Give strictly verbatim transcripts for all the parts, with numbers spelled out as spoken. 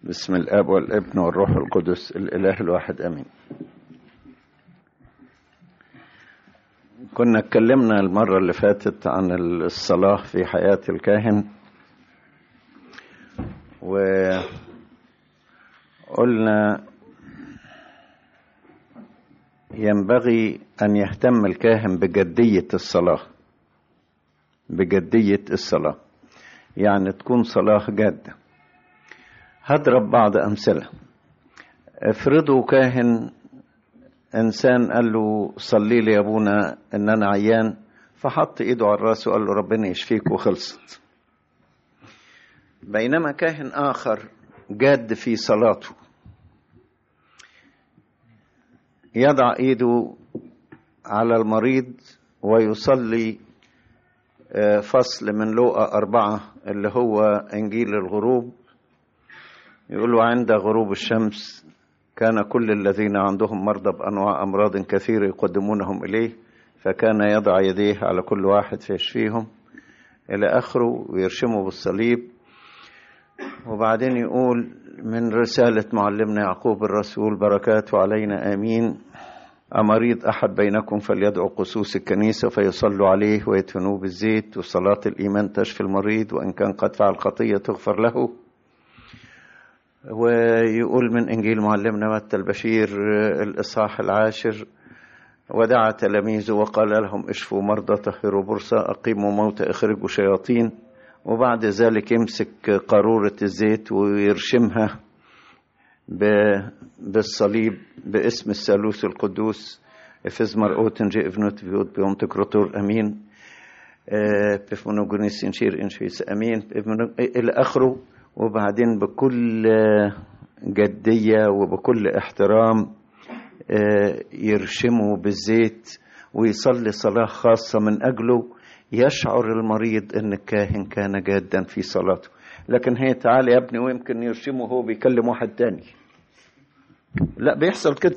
بسم الآب والابن والروح القدس الإله الواحد آمين. كنا اتكلمنا المرة اللي فاتت عن الصلاة في حياة الكاهن، وقلنا ينبغي أن يهتم الكاهن بجدية الصلاة بجدية الصلاة يعني تكون صلاة جادة. هضرب بعض أمثلة. افرضوا كاهن إنسان قال له صلي لي يا أبونا إن أنا عيان، فحط إيده على الرأس وقال له ربنا يشفيك وخلصت. بينما كاهن آخر جاد في صلاته يضع إيده على المريض ويصلي فصل من لوقا أربعة اللي هو إنجيل الغروب، يقول له عند غروب الشمس كان كل الذين عندهم مرضى بأنواع أمراض كثيرة يقدمونهم إليه، فكان يضع يديه على كل واحد فيشفيهم إلى آخره ويرشمه بالصليب. وبعدين يقول من رسالة معلمنا يعقوب الرسول بركاته علينا آمين، أمريض أحد بينكم فليدعو قسوس الكنيسة فيصلوا عليه ويدفنوه بالزيت، وصلاة الإيمان تشفي المريض وإن كان قد فعل خطية تغفر له. ويقول من إنجيل معلمنا متى البشير الإصحاح العاشر، ودعا تلاميذه وقال لهم اشفوا مرضى طهروا برصة أقيموا موتى اخرجوا شياطين. وبعد ذلك يمسك قارورة الزيت ويرشمها بالصليب باسم الثالوث القدوس افزمر اوتن جي افنوت فيود بيوم تكرتور امين بفمونوجونيس انشير انشيس امين الى اخره. وبعدين بكل جدية وبكل احترام يرشمه بالزيت ويصلي صلاة خاصة من أجله، يشعر المريض أن الكاهن كان جادا في صلاته. لكن هي تعالى يا ابني ويمكن يرشمه هو بيكلم واحد تاني، لا بيحصل كده،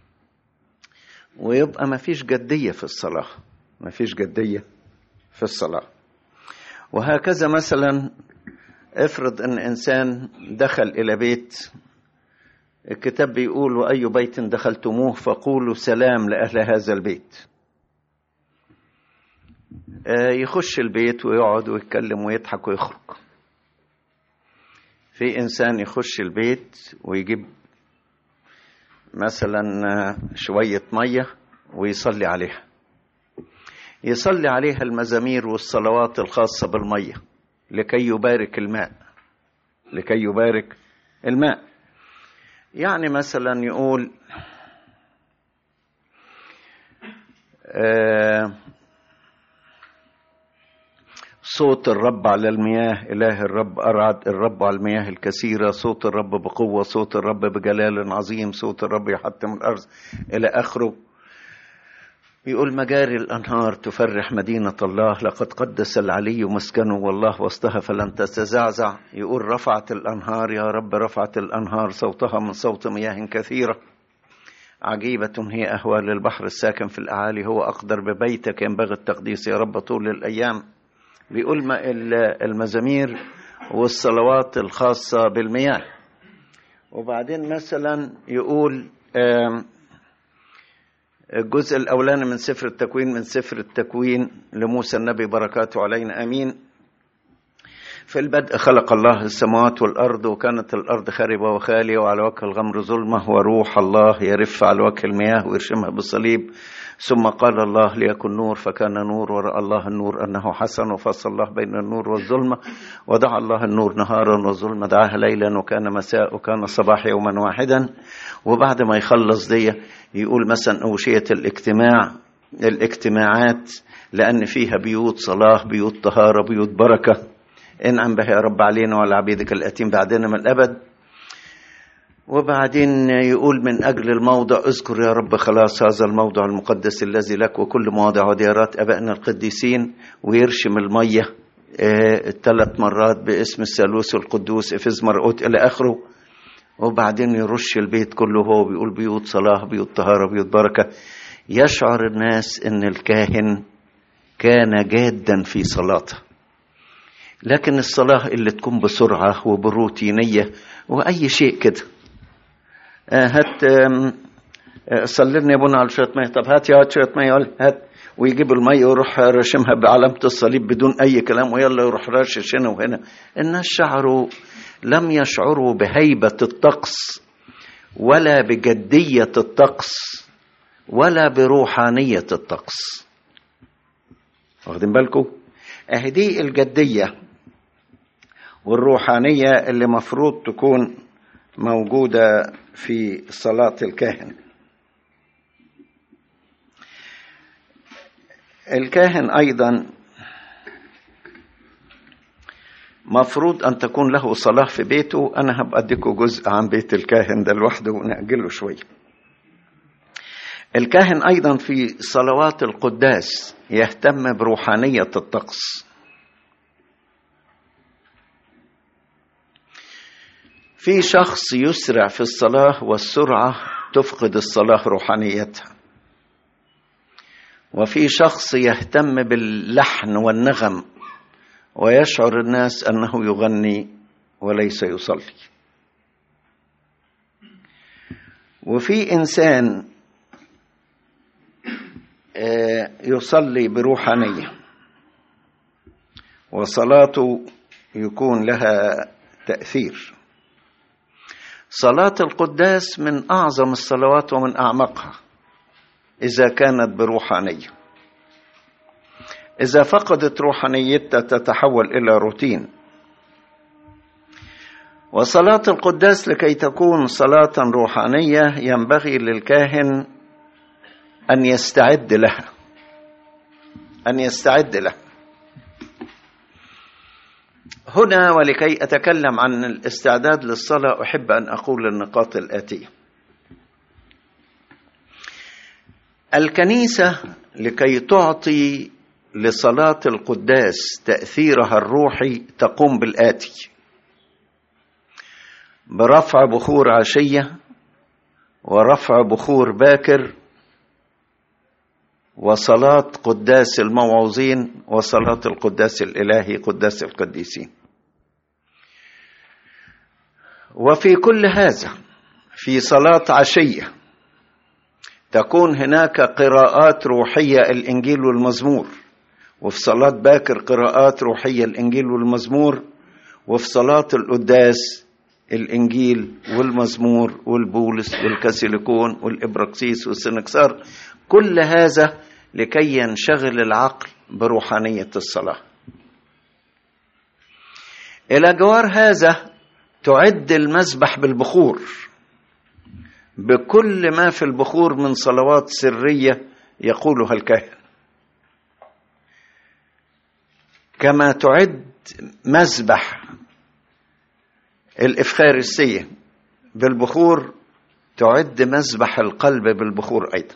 ويبقى ما فيش جدية في الصلاة ما فيش جدية في الصلاة. وهكذا مثلا افرض ان انسان دخل الى بيت، الكتاب بيقول واي بيت دخلتموه فقولوا سلام لاهل هذا البيت. يخش البيت ويقعد ويتكلم ويضحك ويخرج. في انسان يخش البيت ويجيب مثلا شوية مية ويصلي عليها يصلي عليها المزامير والصلوات الخاصة بالمية لكي يبارك الماء لكي يبارك الماء يعني مثلا يقول آه صوت الرب على المياه إله الرب أرعد الرب على المياه الكثيرة، صوت الرب بقوة، صوت الرب بجلال عظيم، صوت الرب يحطم الأرض إلى آخره. يقول مجاري الأنهار تفرح مدينة الله، لقد قدس العلي مسكنه والله وسطها فلن تتزعزع. يقول رفعت الأنهار يا رب رفعت الأنهار صوتها من صوت مياه كثيرة، عجيبة هي أهوال البحر الساكن في الأعالي، هو أقدر ببيتك ينبغي التقديس يا رب طول الأيام. بيقول ما المزامير والصلوات الخاصة بالمياه. وبعدين مثلا يقول الجزء الأولاني من سفر التكوين من سفر التكوين لموسى النبي بركاته علينا آمين، في البدء خلق الله السماوات والأرض وكانت الأرض خاربة وخالية وعلى وجه الغمر ظلمة وروح الله يرف على وجه المياه ويرشمها بالصليب. ثم قال الله ليكن نور فكان نور، ورأى الله النور أنه حسن، وفصل الله بين النور والظلمة، ودعا الله النور نهارا والظلمة دعاها ليلا، وكان مساء وكان صباح يوما واحدا. وبعد ما يخلص دي يقول مثلا أوشية الاجتماع الاجتماعات لأن فيها بيوت صلاة بيوت طهارة بيوت بركة، انعم بها يا رب علينا وعلى عبيدك الأتيم بعدنا من الأبد. وبعدين يقول من أجل الموضع اذكر يا رب خلاص هذا الموضع المقدس الذي لك وكل مواضع وديارات أبائنا القديسين، ويرشم المية ثلاث مرات باسم الثالوث القدوس افزمر اوت إلى آخره. وبعدين يرش البيت كله، هو بيقول بيوت صلاة بيوت طهارة بيوت بركة. يشعر الناس ان الكاهن كان جادا في صلاته. لكن الصلاة اللي تكون بسرعة وبروتينية وأي شيء كده. هات صلي لنا يا ابونا على شوية مية، طب هات يا هات شوية مية، هات، ويجيب المية ويروح راشمها بعلامة الصليب بدون أي كلام، ويلا يروح راشش هنا وهنا. الناس شعروا لم يشعروا بهيبة الطقس ولا بجدية الطقس ولا بروحانية الطقس. واخدين بالكم؟ اهدي الجدية والروحانية اللي مفروض تكون موجودة في صلاة الكاهن. الكاهن أيضا مفروض أن تكون له صلاة في بيته. أنا هبقى أديكم جزء عن بيت الكاهن ده لوحده ونأجله شوية. الكاهن أيضا في صلوات القداس يهتم بروحانية الطقس. في شخص يسرع في الصلاة والسرعة تفقد الصلاة روحانيتها، وفي شخص يهتم باللحن والنغم ويشعر الناس أنه يغني وليس يصلي. وفي إنسان يصلي بروحانية وصلاته يكون لها تأثير. صلاة القداس من أعظم الصلوات ومن أعمقها إذا كانت بروحانية. إذا فقدت روحانيتها تتحول إلى روتين. وصلاة القداس لكي تكون صلاة روحانية ينبغي للكاهن أن يستعد لها أن يستعد لها هنا. ولكي أتكلم عن الاستعداد للصلاة أحب أن أقول النقاط الآتية. الكنيسة لكي تعطي لصلاة القداس تأثيرها الروحي تقوم بالآتي: برفع بخور عشية، ورفع بخور باكر، وصلاة قداس الموعوظين، وصلاة القداس الإلهي قداس القديسين. وفي كل هذا في صلاة عشية تكون هناك قراءات روحية الإنجيل والمزمور، وفي صلاة باكر قراءات روحية الإنجيل والمزمور، وفي صلاة القداس الإنجيل والمزمور والبولس والكاسيليكون والإبراكسيس والسنكسار. كل هذا لكي ينشغل العقل بروحانية الصلاة. إلى جوار هذا تعد المذبح بالبخور بكل ما في البخور من صلوات سرية يقولها الكاهن، كما تعد مذبح الإفخارستية بالبخور، تعد مذبح القلب بالبخور أيضا.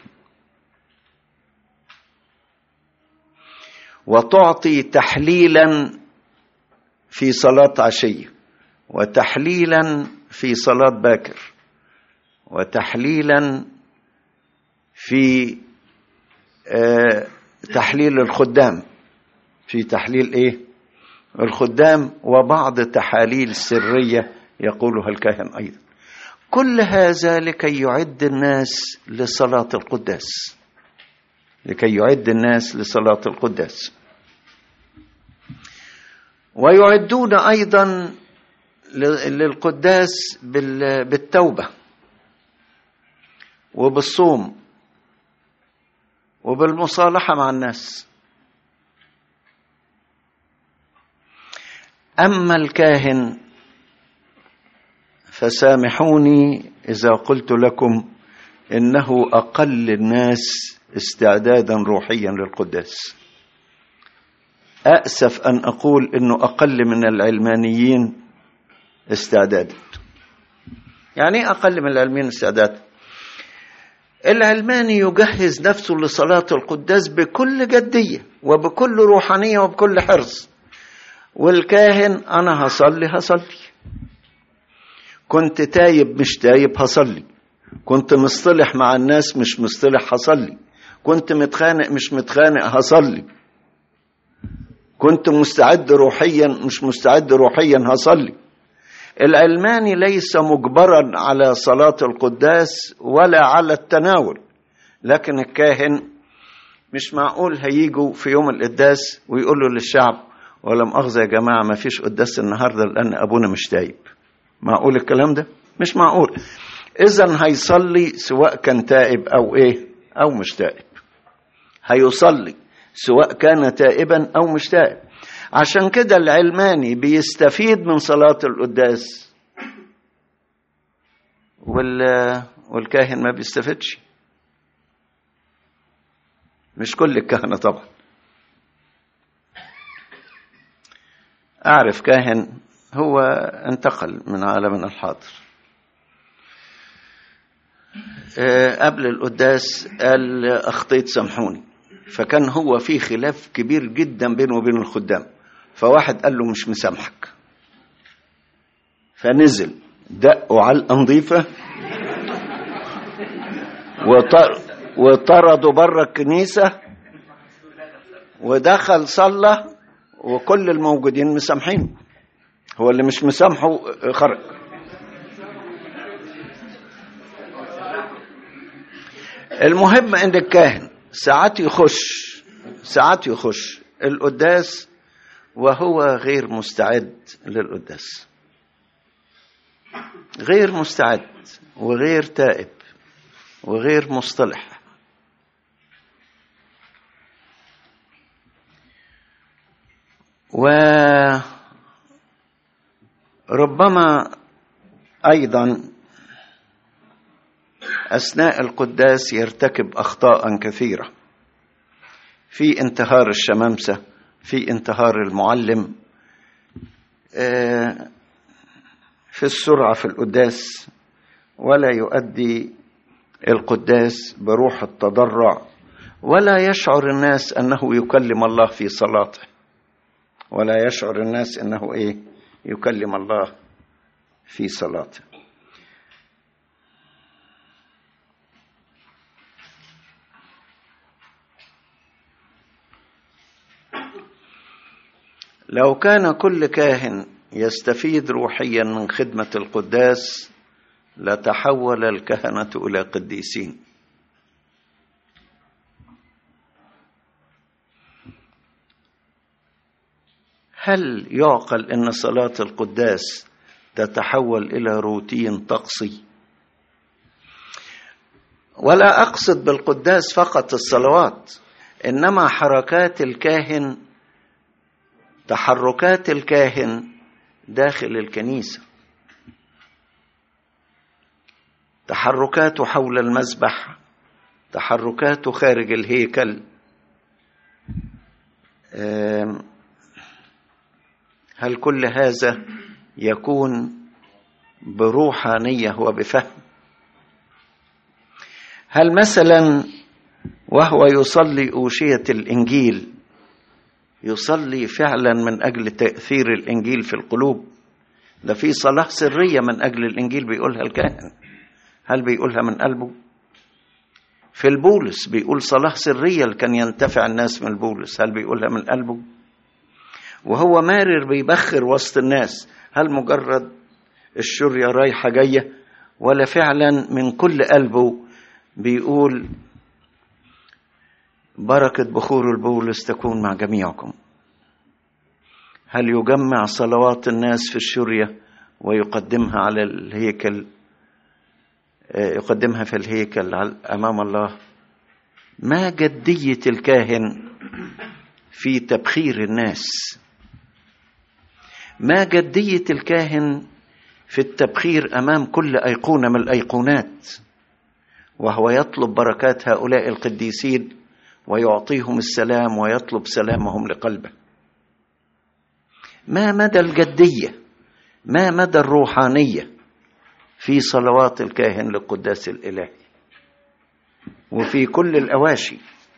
وتعطي تحليلا في صلاة عشية، وتحليلا في صلاة باكر، وتحليلا في آه تحليل الخدام، في تحليل ايه الخدام، وبعض تحاليل سرية يقولها الكاهن أيضا. كل هذا لكي يعد الناس لصلاة القداس لكي يعد الناس لصلاة القداس. ويعدون أيضا للقداس بالتوبة وبالصوم وبالمصالحة مع الناس. أما الكاهن فسامحوني إذا قلت لكم إنه أقل الناس استعدادا روحيا للقداس. أأسف أن أقول إنه أقل من العلمانيين استعدادا. يعني أقل من العلمانيين استعدادا؟ العلماني يجهز نفسه لصلاة القداس بكل جدية وبكل روحانية وبكل حرص، والكاهن أنا هصلي هصلي، كنت تايب مش تايب هصلي، كنت مصطلح مع الناس مش مصطلح هصلي، كنت متخانق مش متخانق هصلي. كنت مستعد روحيا، مش مستعد روحيا هصلي. العلماني ليس مجبرا على صلاة القداس ولا على التناول، لكن الكاهن مش معقول هيجوا في يوم القداس ويقولوا للشعب ولا مؤاخذة يا جماعة ما فيش قداس النهاردة لأن أبونا مش تايب. معقول الكلام ده؟ مش معقول. إذن هيصلي سواء كان تائب أو إيه أو مش تائب، هيصلي سواء كان تائبا أو مش تائب. عشان كده العلماني بيستفيد من صلاة القداس والكاهن ما بيستفدش. مش كل الكهنة طبعا. أعرف كاهن هو انتقل من عالمنا الحاضر، قبل القداس قال أخطيت سامحوني، فكان هو في خلاف كبير جدا بينه وبين الخدام، فواحد قال له مش مسامحك، فنزل دقوا على الأنظيفة وطردوا بره الكنيسة، ودخل صلى وكل الموجودين مسامحين، هو اللي مش مسامحه خرج. المهم ان الكاهن ساعات يخش ساعات يخش القداس وهو غير مستعد للقداس، غير مستعد وغير تائب وغير مصطلح. وربما أيضا أثناء القداس يرتكب أخطاء كثيرة، في انتهار الشمامسة، في انتهار المعلم، في السرعة في القداس، ولا يؤدي القداس بروح التضرع، ولا يشعر الناس أنه يكلم الله في صلاته، ولا يشعر الناس أنه إيه يكلم الله في صلاته. لو كان كل كاهن يستفيد روحيا من خدمة القداس لتحول الكهنة إلى قديسين. هل يعقل أن صلاة القداس تتحول إلى روتين طقسي؟ ولا أقصد بالقداس فقط الصلوات، إنما حركات الكاهن، تحركات الكاهن داخل الكنيسة، تحركاته حول المذبح، تحركاته خارج الهيكل. هل كل هذا يكون بروحانية وبفهم؟ هل مثلا وهو يصلي أوشية الإنجيل يصلي فعلا من أجل تأثير الإنجيل في القلوب؟ ده في صلاة سرية من أجل الإنجيل بيقولها الكاهن، هل بيقولها من قلبه؟ في البولس بيقول صلاة سرية كان ينتفع الناس من البولس، هل بيقولها من قلبه؟ وهو مارر بيبخر وسط الناس، هل مجرد الشرية رايحة جاية، ولا فعلا من كل قلبه بيقول بركة بخور البولس تكون مع جميعكم؟ هل يجمع صلوات الناس في الشرية ويقدمها على الهيكل، يقدمها في الهيكل أمام الله؟ ما جدية الكاهن في تبخير الناس؟ ما جدية الكاهن في التبخير أمام كل أيقونة من الأيقونات وهو يطلب بركات هؤلاء القديسين ويعطيهم السلام ويطلب سلامهم لقلبه؟ ما مدى الجدية، ما مدى الروحانية في صلوات الكاهن للقداس الإلهي وفي كل الأواشي؟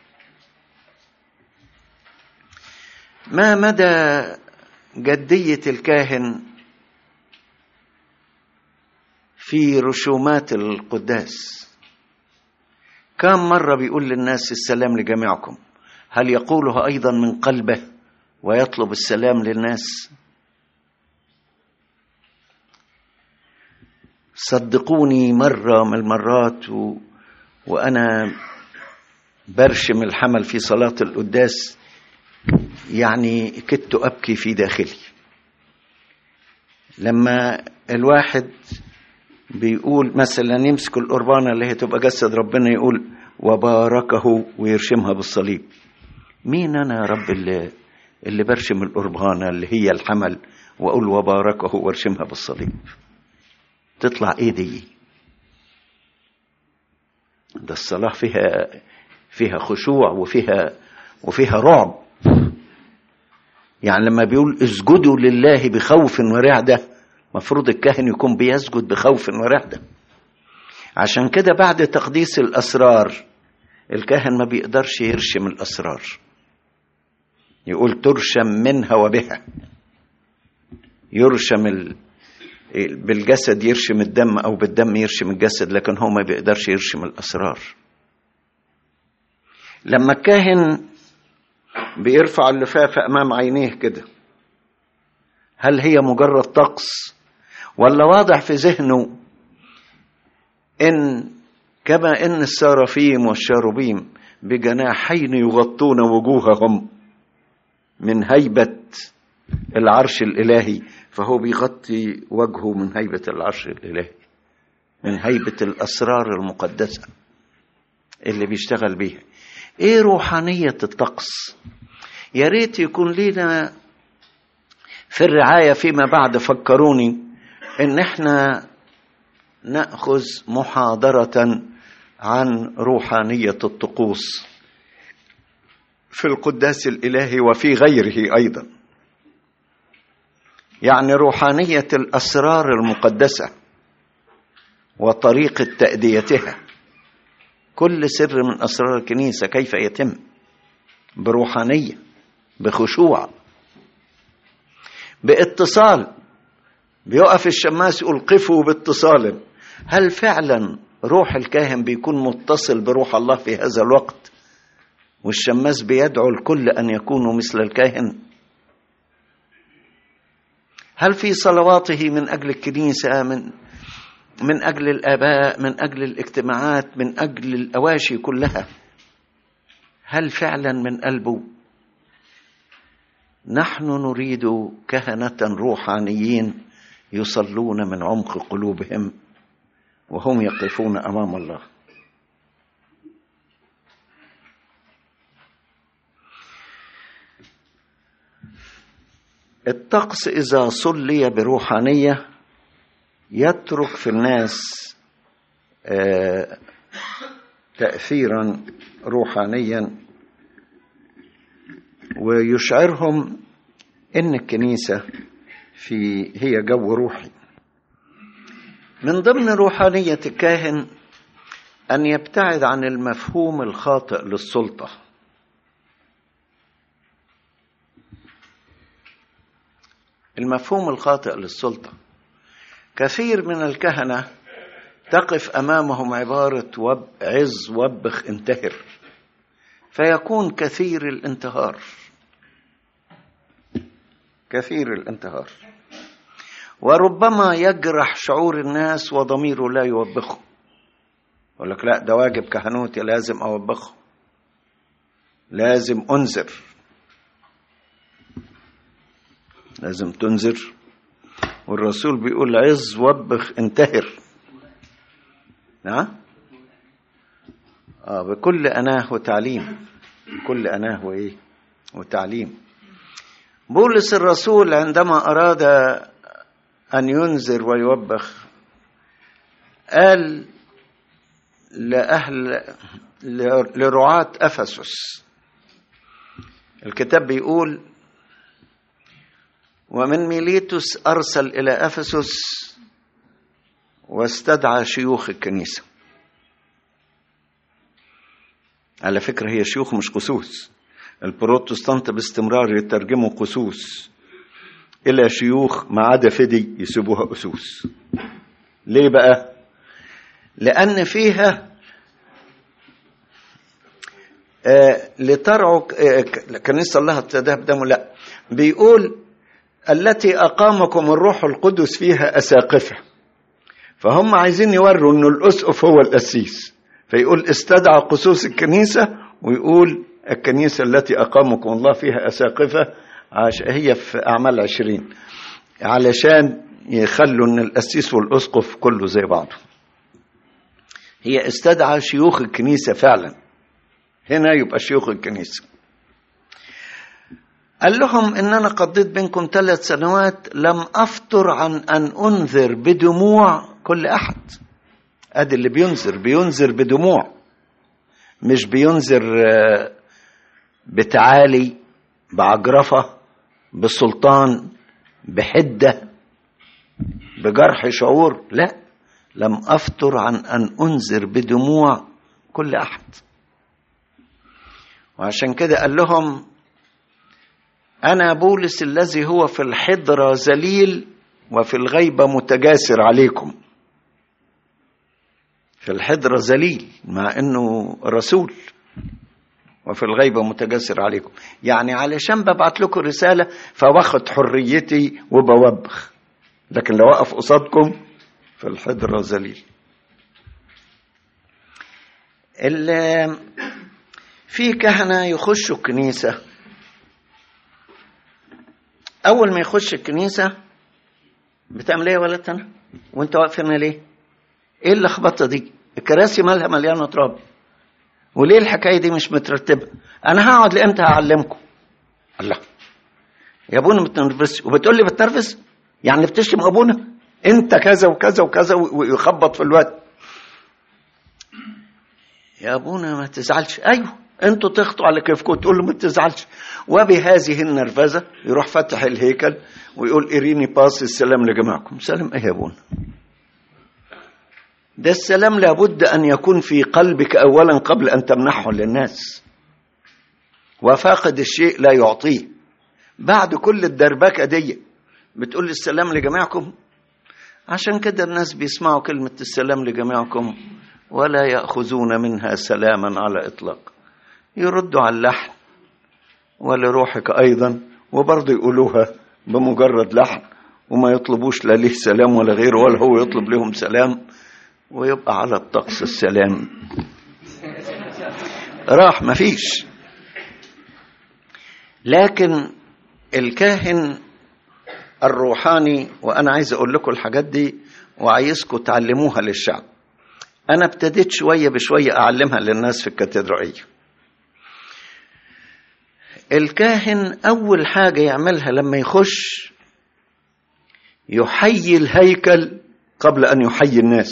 ما مدى جدية الكاهن في رسومات القداس؟ كم مرة بيقول للناس السلام لجميعكم؟ هل يقولها أيضا من قلبه ويطلب السلام للناس؟ صدقوني مرة من المرات و... وأنا برشم الحمل في صلاة القداس يعني كدت أبكي في داخلي لما الواحد بيقول مثلا يمسك القربانة اللي هي تبقى جسد ربنا يقول وباركه ويرشمها بالصليب. مين أنا يا رب اللي, اللي برشم القربانة اللي هي الحمل وأقول وباركه وارشمها بالصليب؟ تطلع ايه دي؟ ده الصلاة فيها فيها خشوع وفيها وفيها رعب. يعني لما بيقول اسجدوا لله بخوف ورعدة، مفروض الكاهن يكون بيسجد بخوف ورعدة. عشان كده بعد تقديس الأسرار الكاهن ما بيقدرش يرشم الأسرار، يقول ترشم منها وبها. يرشم ال... بالجسد يرشم الدم أو بالدم يرشم الجسد، لكن هو ما بيقدرش يرشم الأسرار. لما الكاهن بيرفع اللفافة أمام عينيه كده، هل هي مجرد طقس ولا واضح في ذهنه إن كما إن السرافيم والشاروبيم بجناحين يغطون وجوههم من هيبة العرش الإلهي، فهو بيغطي وجهه من هيبة العرش الإلهي، من هيبة الأسرار المقدسة اللي بيشتغل بيها. إيه روحانية الطقس؟ يا ريت يكون لنا في الرعاية فيما بعد، فكروني إن إحنا نأخذ محاضرة عن روحانية الطقوس في القداس الإلهي وفي غيره أيضا. يعني روحانية الأسرار المقدسة وطريقة تأديتها. كل سر من أسرار الكنيسة كيف يتم بروحانية، بخشوع، باتصال. بيقف الشماس يقول قفوا باتصال. هل فعلا روح الكاهن بيكون متصل بروح الله في هذا الوقت، والشماس بيدعو الكل أن يكونوا مثل الكاهن؟ هل في صلواته من أجل الكنيسة، من من أجل الآباء، من أجل الاجتماعات، من أجل الأواشي كلها، هل فعلا من قلبه؟ نحن نريد كهنة روحانيين يصلون من عمق قلوبهم وهم يقفون أمام الله. الطقس إذا صلي بروحانية يترك في الناس تأثيرا روحانيا ويشعرهم إن الكنيسة في هي جو روحي. من ضمن روحانية الكاهن أن يبتعد عن المفهوم الخاطئ للسلطة. المفهوم الخاطئ للسلطة، كثير من الكهنة تقف أمامهم عبارة وب عز وبخ انتهر، فيكون كثير الانتهار، كثير الانتهار، وربما يجرح شعور الناس وضميره لا يوبخه. يقول لك لا، ده واجب كهنوتي، لازم أوبخه، لازم أنذر، لازم تنذر. والرسول بيقول عز وبخ انتهر. نعم، آه بكل أناه وتعليم، بكل أناه وإيه وتعليم. بولس الرسول عندما أراد أن ينذر ويوبخ قال لأهل لرعاة أفسس، الكتاب بيقول ومن ميليتوس أرسل إلى أفسس واستدعى شيوخ الكنيسة. على فكرة هي شيوخ مش قسوس، البروتستانت باستمرار يترجموا قسوس إلى شيوخ ما عدا فدي يسيبوها قسوس. ليه بقى؟ لأن فيها آه لترعوا آه كنيسة الله تدهب دمه، لا، بيقول التي أقامكم الروح القدس فيها أساقفة، فهم عايزين يوروا أنه الأسقف هو الأسيس، فيقول استدعى قسوس الكنيسة، ويقول الكنيسة التي أقامكم الله فيها أساقفة، هي في أعمال عشرين، علشان يخلوا أن الأسيس والأسقف كله زي بعضه. هي استدعى شيوخ الكنيسة فعلا، هنا يبقى شيوخ الكنيسة. قال لهم إن أنا قضيت بينكم ثلاث سنوات لم أفتر عن أن أنذر بدموع كل أحد. أدي اللي بينذر، بينذر بدموع، مش بينذر بتعالي، بعجرفة، بسلطان، بحدة، بجرح شعور، لا، لم أفتر عن أن أنذر بدموع كل أحد. وعشان كده قال لهم أنا بولس الذي هو في الحضرة ذليل وفي الغيبة متجاسر عليكم. في الحضرة ذليل مع أنه رسول، وفي الغيبة متجاسر عليكم، يعني علشان ببعت لكم رسالة فواخد حريتي وبوبخ، لكن لو وقف قصادكم في الحضرة ذليل. في كهنة يخشوا الكنيسة، أول ما يخش الكنيسة بتعمل ايه يا ولد أنا؟ وانت واقف هنا ليه؟ ايه اللخبطة دي؟ الكراسي مالها مليانة تراب، وليه الحكاية دي مش مترتبة؟ أنا هقعد لإمتى هعلمكم؟ الله يا أبونا بتنرفز، وبتقول لي بتنرفز؟ يعني بتشتم أبونا؟ أنت كذا وكذا وكذا، ويخبط في الوقت. يا أبونا ما تزعلش. أيوه أنتوا تخطوا على كيفكم وتقول له ما تزعلش. وبهذه النرفزة يروح فتح الهيكل ويقول إريني باس السلام لجماعكم. سلام إيه يا أبونا؟ ده السلام لابد أن يكون في قلبك أولا قبل أن تمنحه للناس، وفاقد الشيء لا يعطيه. بعد كل الدربكة دي بتقول السلام لجماعكم. عشان كده الناس بيسمعوا كلمة السلام لجماعكم ولا يأخذون منها سلاما على إطلاق، يردوا على اللحن ولروحك أيضا، وبرضه يقولوها بمجرد لحن، وما يطلبوش لا ليه سلام ولا غيره، ولا هو يطلب لهم سلام، ويبقى على الطقس السلام راح مفيش. لكن الكاهن الروحاني، وأنا عايز أقول لكم الحاجات دي وعايزكم تعلموها للشعب. أنا ابتديت شوية بشوية أعلمها للناس في الكاتدرائية. الكاهن أول حاجة يعملها لما يخش يحيي الهيكل قبل أن يحيي الناس.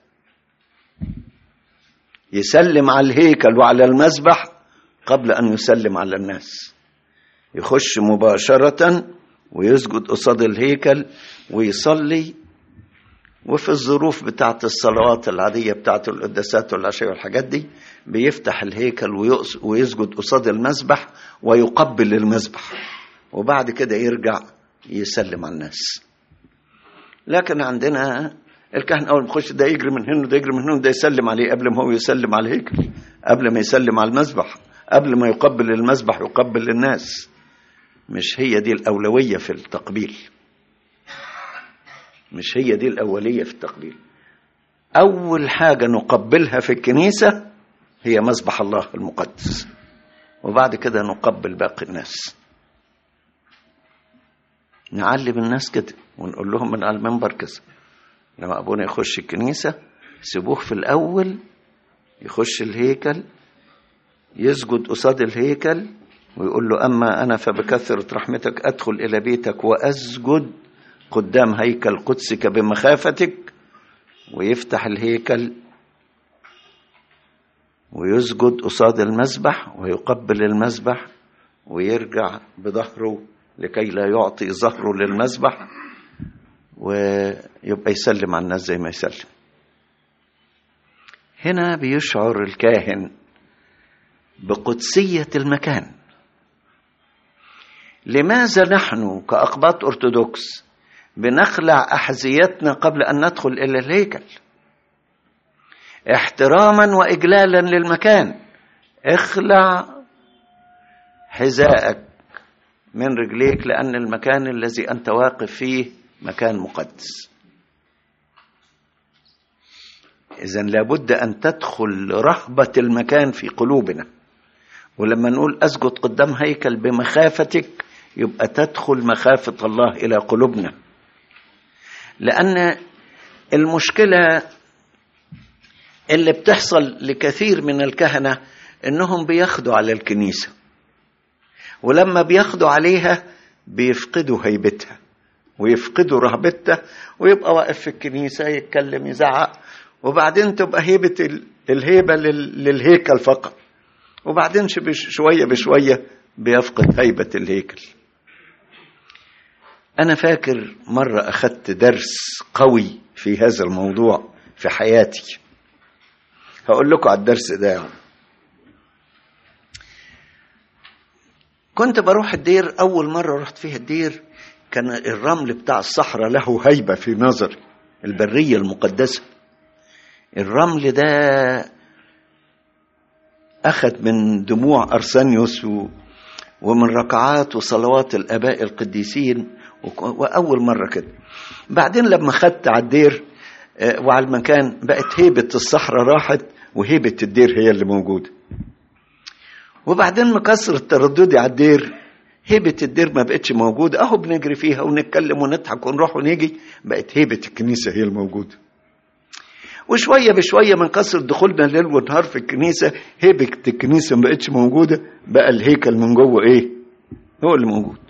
يسلم على الهيكل وعلى المذبح قبل أن يسلم على الناس. يخش مباشرة ويسجد قصاد الهيكل ويصلي. وفي الظروف بتاعت الصلوات العادية بتاعت القداسات والعشاء والحاجات دي بيفتح الهيكل ويسجد قصاد المذبح ويقبل المذبح، وبعد كده يرجع يسلم على الناس. لكن عندنا الكهن أول ما يخش ده يجري من هنا وده يجري من هنا وده يسلم عليه قبل ما هو يسلم على الهيكل، قبل ما يسلم على المذبح، قبل ما يقبل المذبح يقبل الناس. مش هي دي الأولوية في التقبيل، مش هي دي الأولية في التقبيل. أول حاجة نقبلها في الكنيسة هي مذبح الله المقدس، وبعد كده نقبل باقي الناس. نعلم الناس كده ونقول لهم من على المنبر كذا. لما أبونا يخش الكنيسة سيبوه في الأول يخش الهيكل يسجد قصاد الهيكل ويقول له أما أنا فبكثرة رحمتك أدخل إلى بيتك وأسجد قدام هيكل قدسك بمخافتك، ويفتح الهيكل ويسجد قصاد المذبح ويقبل المذبح ويرجع بظهره لكي لا يعطي ظهره للمذبح، ويبقى يسلم على الناس زي ما يسلم. هنا بيشعر الكاهن بقدسية المكان. لماذا نحن كأقباط أرثوذكس بنخلع أحذيتنا قبل أن ندخل إلى الهيكل؟ احتراما وإجلالا للمكان. اخلع حذائك من رجليك، لأن المكان الذي أنت واقف فيه مكان مقدس. إذن لابد أن تدخل رهبة المكان في قلوبنا. ولما نقول أسجد قدام هيكل بمخافتك، يبقى تدخل مخافة الله إلى قلوبنا. لأن المشكلة اللي بتحصل لكثير من الكهنة إنهم بياخدوا على الكنيسة، ولما بياخدوا عليها بيفقدوا هيبتها ويفقدوا رهبتها، ويبقى واقف في الكنيسة يتكلم يزعق، وبعدين تبقى هيبة الهيبة للهيكل فقط، وبعدين شوية بشوية بيفقد هيبة الهيكل. أنا فاكر مرة أخذت درس قوي في هذا الموضوع في حياتي، هقول لكم على الدرس ده. يعني كنت بروح الدير، أول مرة رحت فيها الدير كان الرمل بتاع الصحراء له هيبة في نظري، البرية المقدسة. الرمل ده أخذ من دموع أرسانيوس ومن ركعات وصلوات الآباء القديسين، وأول مرة كده. بعدين لما خدت على الدير وعلى المكان بقت هيبة الصحراء راحت، وهيبة الدير هي اللي موجودة. وبعدين مكسر ترددي على الدير، هيبة الدير ما بقتش موجودة، أهو بنجري فيها ونتكلم ونضحك ونروح ونيجي، بقت هيبة الكنيسة هي الموجودة. وشوية بشوية من كسر دخولنا ليل ونهار في الكنيسة، هيبة الكنيسة ما بقتش موجودة، بقى الهيكل من جوه إيه؟ هو اللي موجود.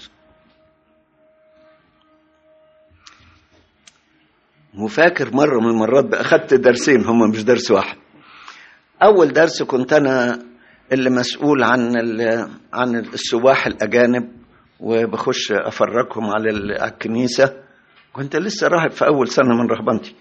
وفاكر مرة من المرات بقى أخدت درسين، هما مش درس واحد. أول درس كنت أنا اللي مسؤول عن عن السواح الأجانب، وبخش أفرجهم على الكنيسة. كنت لسه راهب في أول سنة من رهبنتي،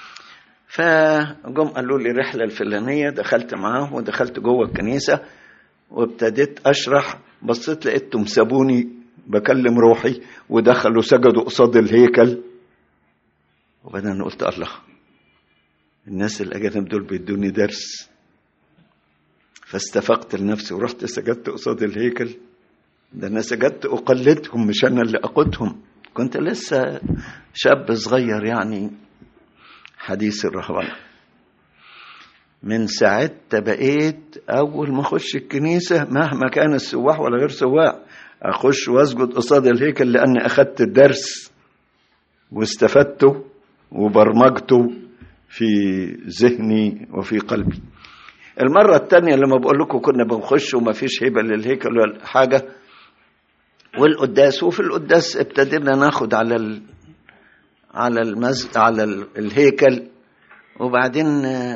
فجم قالوا لي رحلة الفلانية، دخلت معاهم ودخلت جوه الكنيسة وابتديت أشرح. بصيت لقيتهم سابوني بكلم روحي ودخلوا سجدوا قصاد الهيكل. وبعدين قلت الله، الناس الأجانب دول بيدوني درس. فاستفقت لنفسي ورحت سجدت قصاد الهيكل. ده أنا سجدت أقلدهم مش أنا اللي أقودهم، كنت لسه شاب صغير يعني حديث الرهبنة. من ساعتها بقيت أول ما أخش الكنيسة مهما كان السواح ولا غير سواح أخش وأسجد قصاد الهيكل، لأني أخدت الدرس واستفدته وبرمجته في ذهني وفي قلبي. المرة الثانية لما بقول لكم كنا بنخش وما فيش هيبة للهيكل ولا حاجة، والقداس، وفي القداس ابتدينا ناخد على ال... على المز... على الهيكل. وبعدين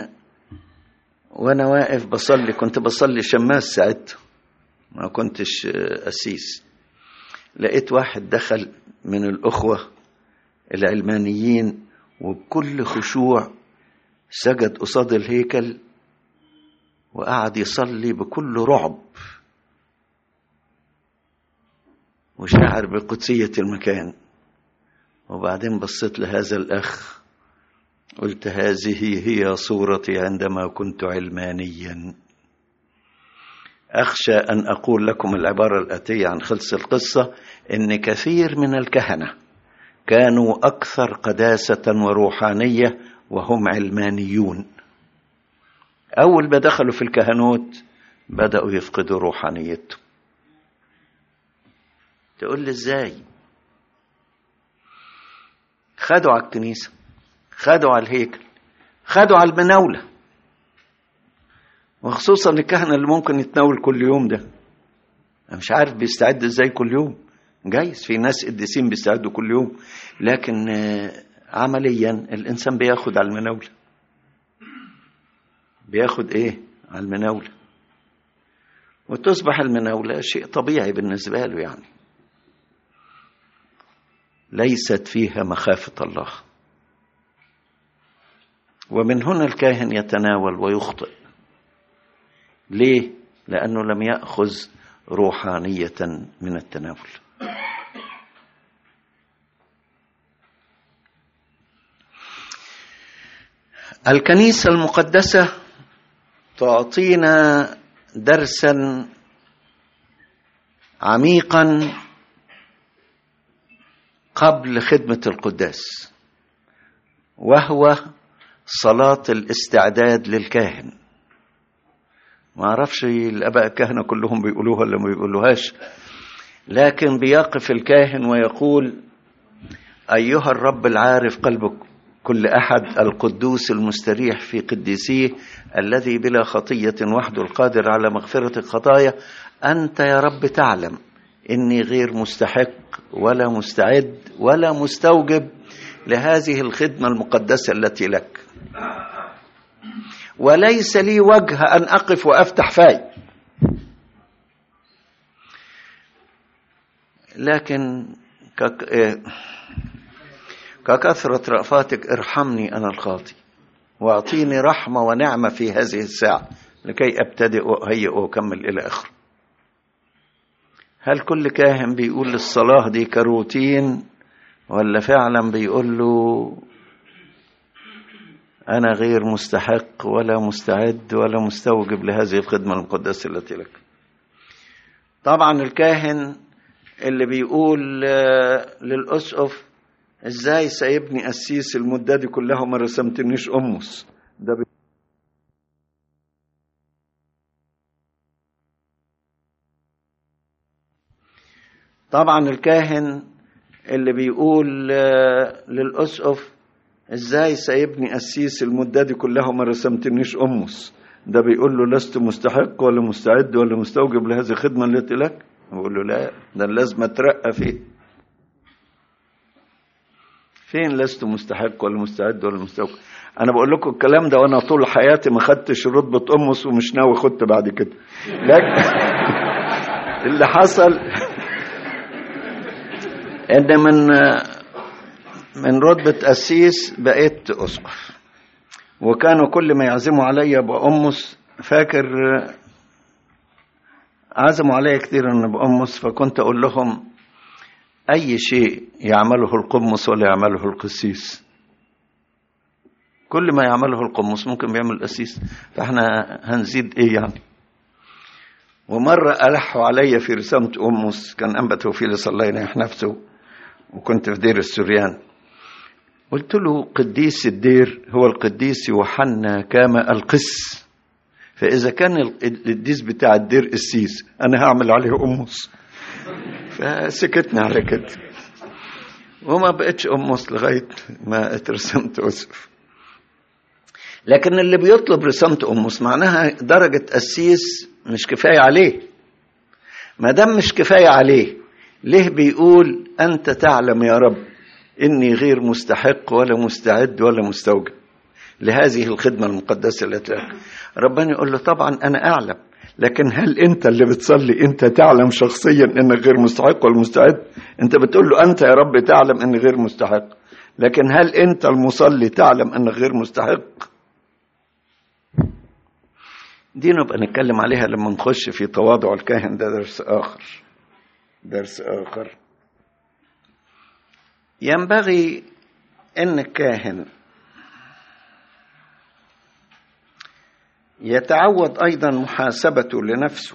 وانا واقف بصلي، كنت بصلي شماس ساعتها ما كنتش قسيس، لقيت واحد دخل من الأخوة العلمانيين وبكل خشوع سجد قصاد الهيكل وقعد يصلي بكل رعب وشعر بقدسية المكان. وبعدين بصيت لهذا الأخ قلت هذه هي صورتي عندما كنت علمانيا. أخشى أن أقول لكم العبارة الآتية عن خلص القصة، إن كثير من الكهنة كانوا أكثر قداسة وروحانية وهم علمانيون. أول ما دخلوا في الكهنوت بدأوا يفقدوا روحانيتهم. تقول لي إزاي؟ خدوا على الكنيسة، خدوا على الهيكل، خدوا على المناولة، وخصوصا الكهنة اللي ممكن يتناول كل يوم. ده أنا مش عارف بيستعد إزاي كل يوم. جايز في ناس قديسين بيستعدوا كل يوم، لكن عمليا الإنسان بياخد على المناولة. بياخد إيه؟ على المناولة، وتصبح المناولة شيء طبيعي بالنسبة له، يعني ليست فيها مخافة الله. ومن هنا الكاهن يتناول ويخطئ. ليه؟ لأنه لم يأخذ روحانية من التناول. الكنيسة المقدسة تعطينا درسا عميقا قبل خدمة القداس، وهو صلاة الاستعداد للكاهن. ما أعرفش الآباء الكهنة كلهم بيقولوها ولا ما بيقولوهاش، لكن بيقف الكاهن ويقول: أيها الرب العارف قلبك كل أحد، القدوس المستريح في قديسيه، الذي بلا خطية وحده القادر على مغفرة الخطايا، أنت يا رب تعلم إني غير مستحق ولا مستعد ولا مستوجب لهذه الخدمة المقدسة التي لك، وليس لي وجه أن أقف وأفتح فاي، لكن ككثرة رأفاتك ارحمني أنا الخاطي، وأعطيني رحمة ونعمة في هذه الساعة لكي أبتدئ وأهيئ وأكمل إلى آخره. هل كل كاهن بيقول للصلاة دي كروتين، ولا فعلا بيقول له أنا غير مستحق ولا مستعد ولا مستوجب لهذه الخدمة المقدسة التي لك؟ طبعا الكاهن اللي بيقول للأسقف: إزاي سايبني أسيس المدة دي كلها وما رسمتنيش أمس، ده بي... طبعا الكاهن اللي بيقول للأسقف: إزاي سايبني أسيس المدة دي كلها وما رسمتنيش أمس، ده بيقول له: لست مستحق ولا مستعد ولا مستوجب لهذه الخدمة التي لك. بيقول له: لا، ده لازم أترقى فيه. فين لست مستحق ولا مستعد ولا مستوجب؟ أنا بقول لكم الكلام ده وأنا طول حياتي ما خدتش رتبة أمس، ومش ناوي خدت بعد كده، لكن اللي حصل إن من من رتبة أسيس بقيت أسقف، وكانوا كل ما يعزموا عليا بأمس، فاكر عزموا عليا كتير أن بأمس، فكنت أقول لهم: أي شيء يعمله القمص ولا يعمله القسيس، كل ما يعمله القمص ممكن بيعمل القسيس، فإحنا هنزيد إيه يعني؟ ومرة ألحوا عليا في رسامة أمس، كان أنبا توفيق صلى ينيح نفسه، وكنت في دير السريان. قلت له: قديس الدير هو القديس يوحنا كاما القس، فإذا كان القديس بتاع الدير قسيس أنا هعمل عليه أمس. فسكتنا على كده، وما بقتش أمس لغاية ما اترسمت أسقف. لكن اللي بيطلب رسامة أمس معناها درجة قسيس مش كفاية عليه. ما دام مش كفاية عليه، ليه بيقول: أنت تعلم يا رب إني غير مستحق ولا مستعد ولا مستوجب لهذه الخدمة المقدسة التي لك؟ ربنا يقول له: طبعا أنا أعلم، لكن هل أنت اللي بتصلي أنت تعلم شخصيا إنك غير مستحق ولا مستعد؟ أنت بتقول له: أنت يا رب تعلم إني غير مستحق، لكن هل أنت المصلي تعلم إنك غير مستحق؟ دي نبقى نتكلم عليها لما نخش في تواضع الكاهن، ده درس آخر درس آخر. ينبغي أن الكاهن يتعود أيضا محاسبته لنفسه.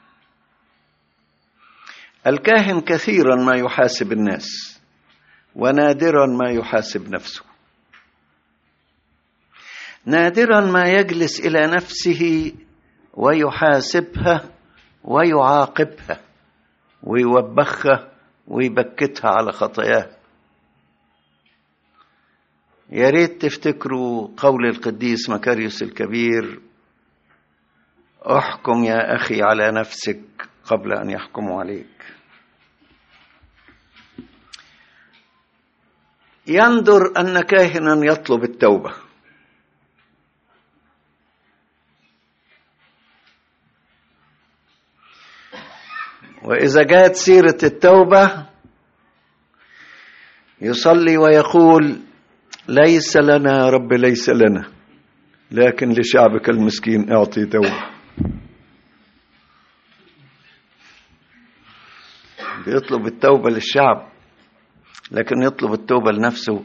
الكاهن كثيرا ما يحاسب الناس، ونادرا ما يحاسب نفسه. نادرا ما يجلس إلى نفسه ويحاسبها ويعاقبها ويوبخها ويبكتها على خطاياها. يا ريت تفتكروا قول القديس مكاريوس الكبير: احكم يا أخي على نفسك قبل أن يحكموا عليك. يندر أن كاهنا يطلب التوبة، وإذا جاءت سيرة التوبة يصلي ويقول: ليس لنا يا رب، ليس لنا، لكن لشعبك المسكين اعطي توبة. بيطلب التوبة للشعب، لكن يطلب التوبة لنفسه.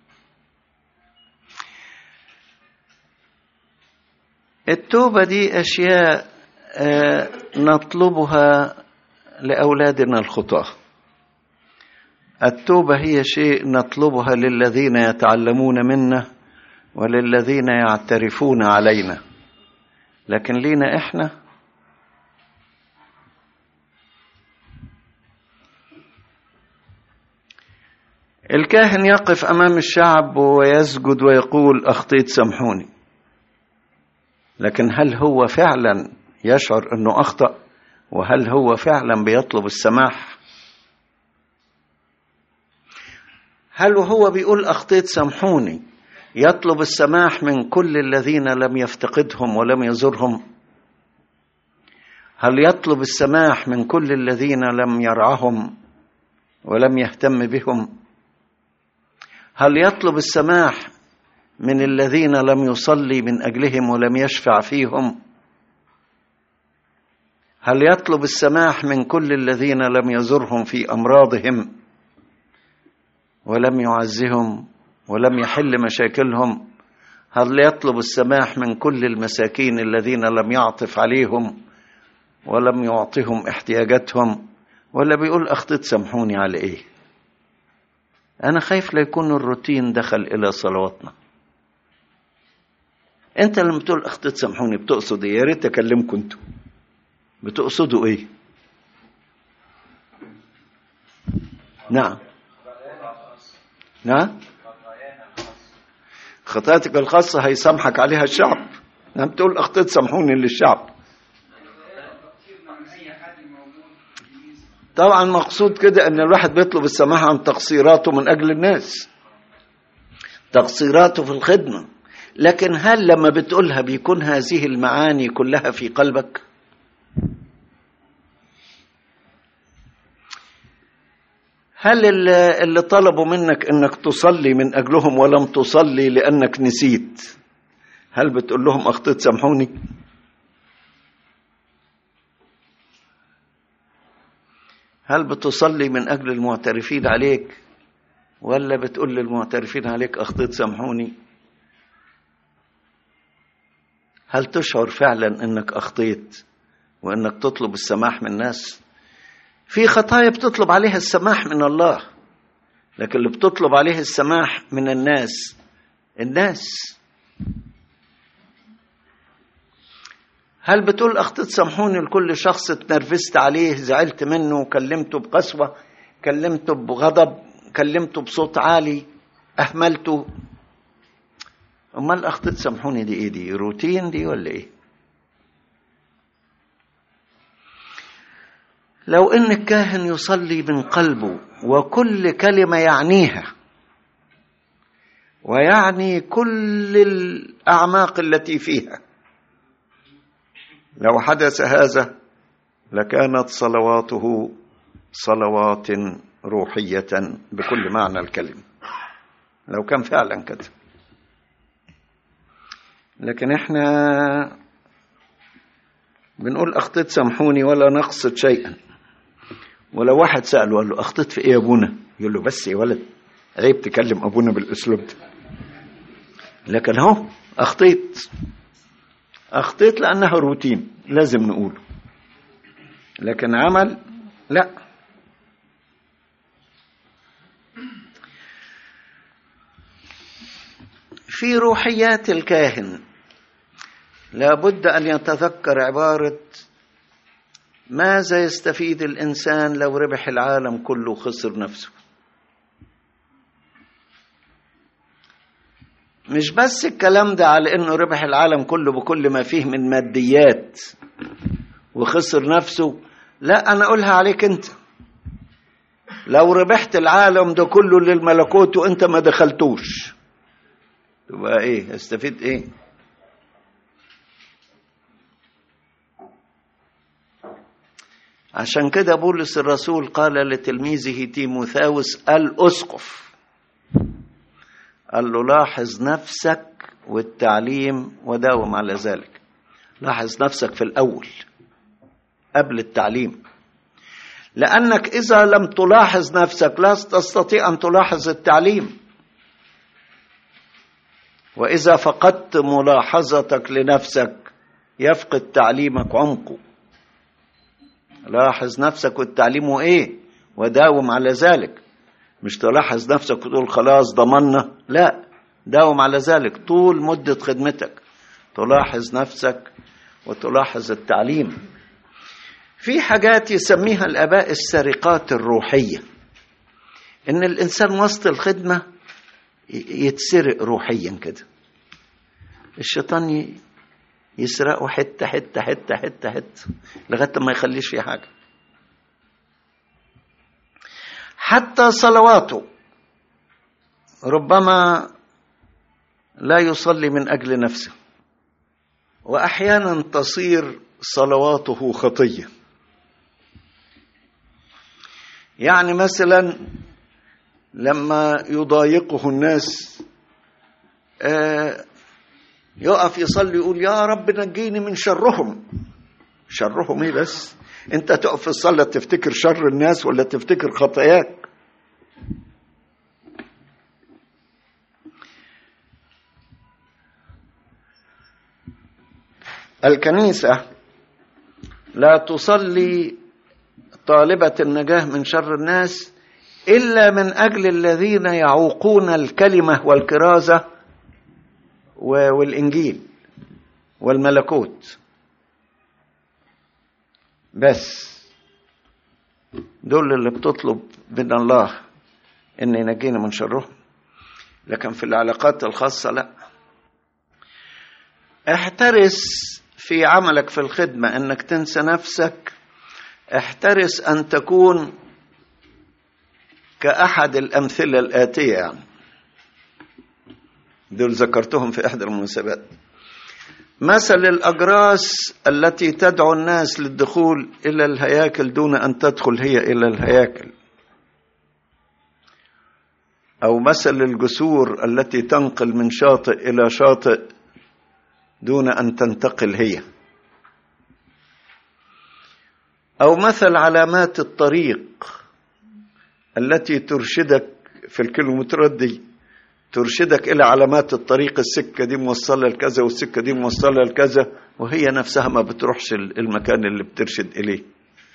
التوبة دي أشياء نطلبها لأولادنا الخطاة. التوبة هي شيء نطلبها للذين يتعلمون منا وللذين يعترفون علينا، لكن لينا إحنا الكاهن يقف أمام الشعب ويسجد ويقول أخطيت سامحوني، لكن هل هو فعلا يشعر أنه أخطأ؟ وهل هو فعلا بيطلب السماح؟ هل وهو بيقول أخطيت سامحوني يطلب السماح من كل الذين لم يفتقدهم ولم يزورهم؟ هل يطلب السماح من كل الذين لم يرعهم ولم يهتم بهم؟ هل يطلب السماح من الذين لم يصلي من أجلهم ولم يشفع فيهم؟ هل يطلب السماح من كل الذين لم يزرهم في أمراضهم ولم يعزهم ولم يحل مشاكلهم؟ هل يطلب السماح من كل المساكين الذين لم يعطف عليهم ولم يعطيهم احتياجاتهم؟ ولا بيقول أخطيت سامحوني على إيه؟ أنا خايف لا يكون الروتين دخل إلى صلواتنا. أنت لما بتقول أخطيت سامحوني بتقصد إيه؟ يا ريت أكلمكم أنتوا، بتقصدوا إيه؟ نعم نعم خطاياك الخاصة هيسامحك عليها الشعب. نعم بتقول أخطيت سامحوني للشعب، طبعا مقصود كده ان الواحد بيطلب السماح عن تقصيراته من اجل الناس، تقصيراته في الخدمة، لكن هل لما بتقولها بيكون هذه المعاني كلها في قلبك؟ هل اللي طلبوا منك انك تصلي من اجلهم ولم تصلي لانك نسيت، هل بتقول لهم اخطيت سامحوني؟ هل بتصلي من أجل المعترفين عليك ولا بتقول للمعترفين عليك أخطيت سامحوني؟ هل تشعر فعلا أنك أخطيت وأنك تطلب السماح من الناس؟ في خطايا بتطلب عليها السماح من الله، لكن اللي بتطلب عليه السماح من الناس الناس هل بتقول أخطيت سامحوني لكل شخص اتنرفزت عليه، زعلت منه، كلمته بقسوة، كلمته بغضب، كلمته بصوت عالي، أهملته؟ أمال أخطيت سامحوني دي إيه؟ دي روتين دي ولا إيه؟ لو إن الكاهن يصلي من قلبه وكل كلمة يعنيها ويعني كل الأعماق التي فيها، لو حدث هذا لكانت صلواته صلوات روحية بكل معنى الكلمة، لو كان فعلا كده. لكن احنا بنقول أخطيت سامحوني ولا نقصد شيئا، ولو واحد سأله قال له أخطيت في إيه يا أبونا؟ يقول له بس يا ولد عيب تكلم أبونا بالأسلوب ده. لكن هو أخطيت أخطيت لأنها روتين لازم نقوله، لكن عمل لا. في روحيات الكاهن لابد أن يتذكر عبارة ماذا يستفيد الإنسان لو ربح العالم كله وخسر نفسه؟ مش بس الكلام ده على انه ربح العالم كله بكل ما فيه من ماديات وخسر نفسه، لا، انا اقولها عليك انت. لو ربحت العالم ده كله للملكوت وانت ما دخلتوش تبقى ايه؟ استفيد ايه؟ عشان كده بولس الرسول قال لتلميذه تيموثاوس الأسقف، قال له لاحظ نفسك والتعليم وداوم على ذلك. لاحظ نفسك في الأول قبل التعليم، لأنك إذا لم تلاحظ نفسك لا تستطيع أن تلاحظ التعليم، وإذا فقدت ملاحظتك لنفسك يفقد تعليمك عمقه. لاحظ نفسك والتعليم إيه وداوم على ذلك. مش تلاحظ نفسك وتقول خلاص ضمنا، لا، داوم على ذلك طول مدة خدمتك، تلاحظ نفسك وتلاحظ التعليم. في حاجات يسميها الآباء السرقات الروحية، إن الإنسان وسط الخدمة يتسرق روحيا كده، الشيطان يسرقه حتة حتة حتة حتة حتة لغاية ما يخليش فيه حاجة. حتى صلواته ربما لا يصلي من أجل نفسه، وأحيانا تصير صلواته خطية. يعني مثلا لما يضايقه الناس يقف يصلي يقول يا رب نجيني من شرهم. شرهم ايه بس؟ انت تقف في الصلاة تفتكر شر الناس ولا تفتكر خطاياك؟ الكنيسة لا تصلي طالبة النجاة من شر الناس إلا من أجل الذين يعوقون الكلمة والكرازة والإنجيل والملكوت، بس دول اللي بتطلب من الله إن ينجينا من شرهم. لكن في العلاقات الخاصة لا. احترس في عملك في الخدمة أنك تنسى نفسك، احترس أن تكون كأحد الأمثلة الآتية، يعني دول ذكرتهم في إحدى المناسبات. مثل الأجراس التي تدعو الناس للدخول إلى الهياكل دون أن تدخل هي إلى الهياكل، أو مثل الجسور التي تنقل من شاطئ إلى شاطئ دون أن تنتقل هي، أو مثل علامات الطريق التي ترشدك في الكيلومترات دي، ترشدك إلى علامات الطريق، السكة دي موصلة لكذا والسكة دي موصلة لكذا، وهي نفسها ما بتروحش المكان اللي بترشد إليه.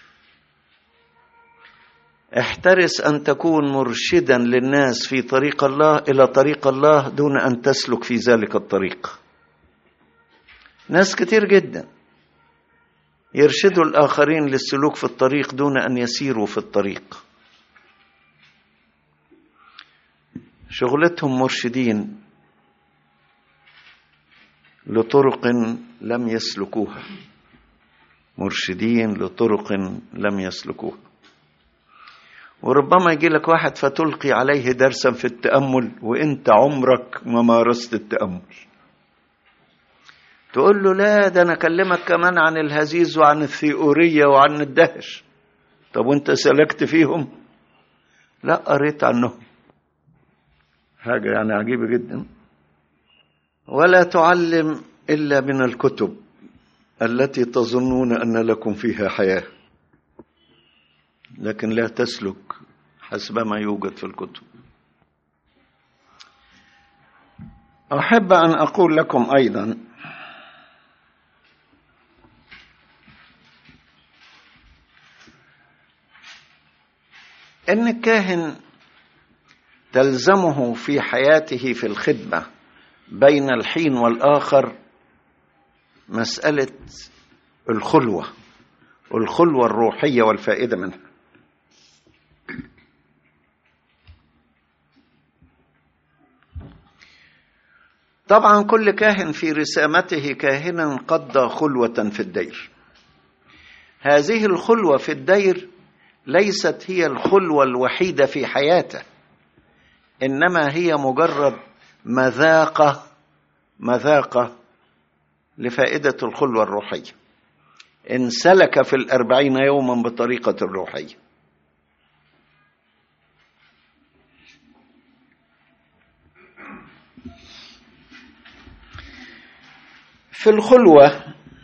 احترس أن تكون مرشدا للناس في طريق الله إلى طريق الله دون أن تسلك في ذلك الطريق. ناس كتير جدا يرشدوا الآخرين للسلوك في الطريق دون أن يسيروا في الطريق، شغلتهم مرشدين لطرق لم يسلكوها، مرشدين لطرق لم يسلكوها. وربما يجي لك واحد فتلقي عليه درسا في التأمل وانت عمرك ما مارست التأمل، تقول له لا ده أنا أكلمك كمان عن الهزيز وعن الثيورية وعن الدهش. طب وانت سلكت فيهم؟ لا، قريت عنهم. حاجة يعني عجيبة جدا. ولا تعلم إلا من الكتب التي تظنون أن لكم فيها حياة، لكن لا تسلك حسب ما يوجد في الكتب. أحب أن أقول لكم أيضا إن الكاهن تلزمه في حياته في الخدمة بين الحين والآخر مسألة الخلوة، الخلوة الروحية والفائدة منها. طبعا كل كاهن في رسامته كاهنا قضى خلوة في الدير. هذه الخلوة في الدير ليست هي الخلوة الوحيدة في حياته، إنما هي مجرد مذاقة مذاقة لفائدة الخلوة الروحية، إن سلك في الأربعين يوما بطريقة الروحية. في الخلوة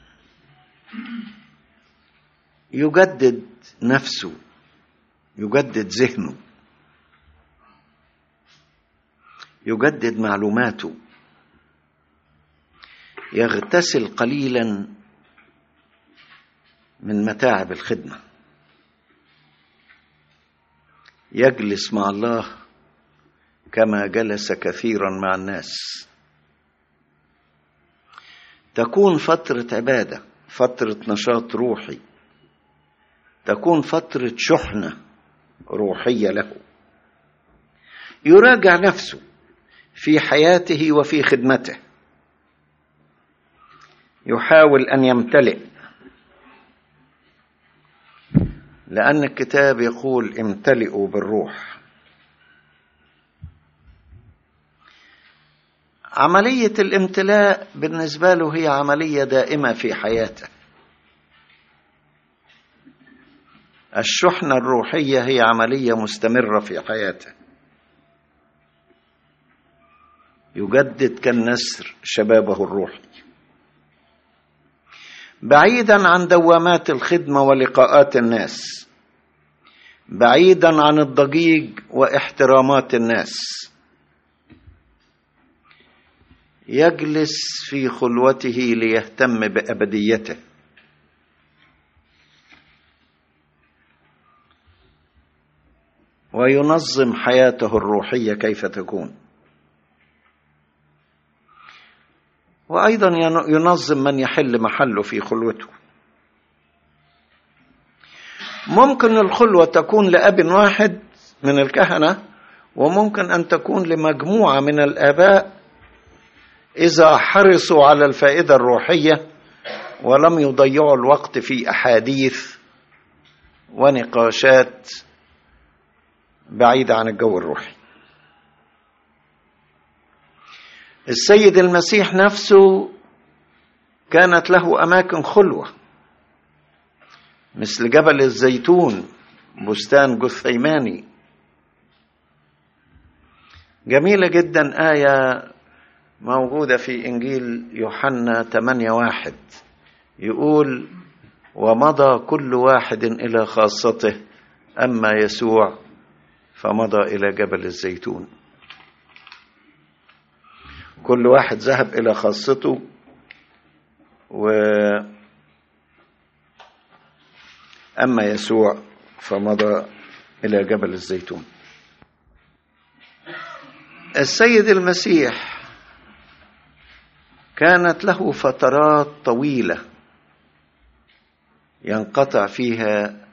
يجدد نفسه، يجدد ذهنه، يجدد معلوماته، يغتسل قليلا من متاعب الخدمة، يجلس مع الله كما جلس كثيرا مع الناس. تكون فترة عبادة، فترة نشاط روحي، تكون فترة شحنة روحية له، يراجع نفسه في حياته وفي خدمته، يحاول أن يمتلئ، لأن الكتاب يقول امتلئوا بالروح. عملية الامتلاء بالنسبة له هي عملية دائمة في حياته. الشحنة الروحية هي عملية مستمرة في حياته، يجدد كالنسر شبابه الروحي، بعيدا عن دوامات الخدمة ولقاءات الناس، بعيدا عن الضجيج واحترامات الناس، يجلس في خلوته ليهتم بأبديته. وينظم حياته الروحية كيف تكون، وأيضا ينظم من يحل محله في خلوته. ممكن الخلوة تكون لأب واحد من الكهنة، وممكن أن تكون لمجموعة من الآباء إذا حرصوا على الفائدة الروحية ولم يضيعوا الوقت في أحاديث ونقاشات بعيدة عن الجو الروحي. السيد المسيح نفسه كانت له أماكن خلوة، مثل جبل الزيتون، بستان جثيماني. جميلة جدا آية موجودة في إنجيل يوحنا ثمانية واحد، يقول: ومضى كل واحد إلى خاصته، أما يسوع فمضى إلى جبل الزيتون. كل واحد ذهب إلى خاصته، وأما يسوع فمضى إلى جبل الزيتون. السيد المسيح كانت له فترات طويلة ينقطع فيها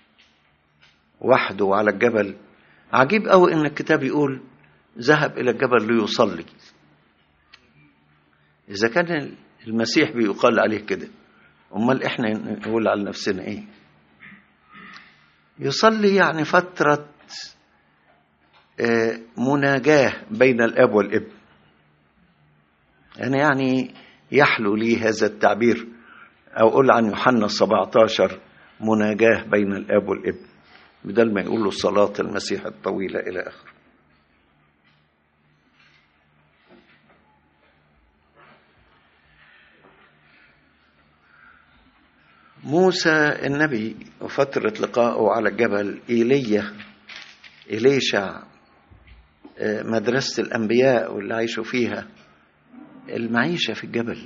وحده على الجبل. عجيب قوي إن الكتاب يقول ذهب إلى الجبل ليصلي. إذا كان المسيح بيقال عليه كده، أمال إحنا نقول على نفسنا إيه؟ يصلي يعني فترة مناجاة بين الأب والابن. أنا يعني يحلو لي هذا التعبير، أو أقول عن يوحنا سبعة عشر مناجاة بين الأب والابن، بدل ما يقولوا صلاة المسيح الطويلة إلى آخره. موسى النبي وفترة لقائه على الجبل، إيليا، إليشع، مدرسة الأنبياء واللي عايشوا فيها، المعيشة في الجبل.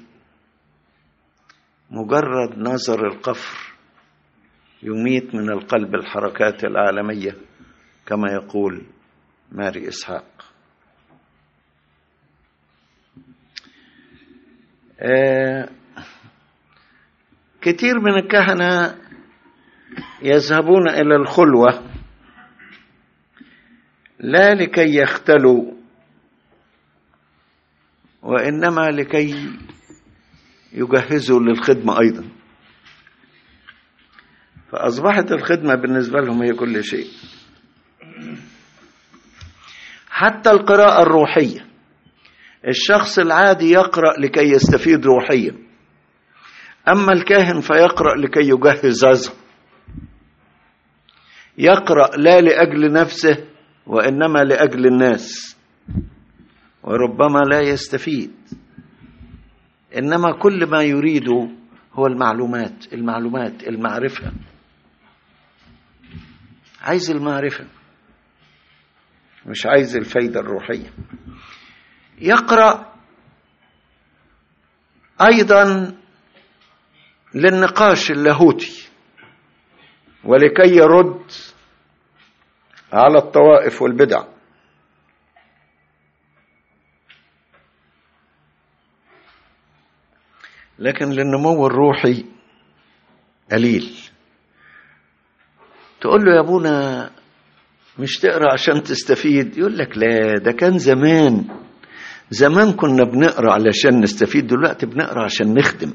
مجرد نظر القفر يميت من القلب الحركات العالمية، كما يقول ماري إسحاق. آه كثير من الكهنة يذهبون إلى الخلوة لا لكي يختلوا، وإنما لكي يجهزوا للخدمة أيضا. فأصبحت الخدمة بالنسبة لهم هي كل شيء، حتى القراءة الروحية. الشخص العادي يقرأ لكي يستفيد روحيا، أما الكاهن فيقرأ لكي يجهز عظة. يقرأ لا لأجل نفسه وإنما لأجل الناس، وربما لا يستفيد، إنما كل ما يريده هو المعلومات المعلومات المعرفة. عايز المعرفة، مش عايز الفايدة الروحية. يقرأ أيضا للنقاش اللاهوتي ولكي يرد على الطوائف والبدع. لكن للنمو الروحي قليل. تقول له يا ابونا مش تقرأ عشان تستفيد، يقول لك لا، ده كان زمان. زمان كنا بنقرأ علشان نستفيد، دلوقتي بنقرأ عشان نخدم.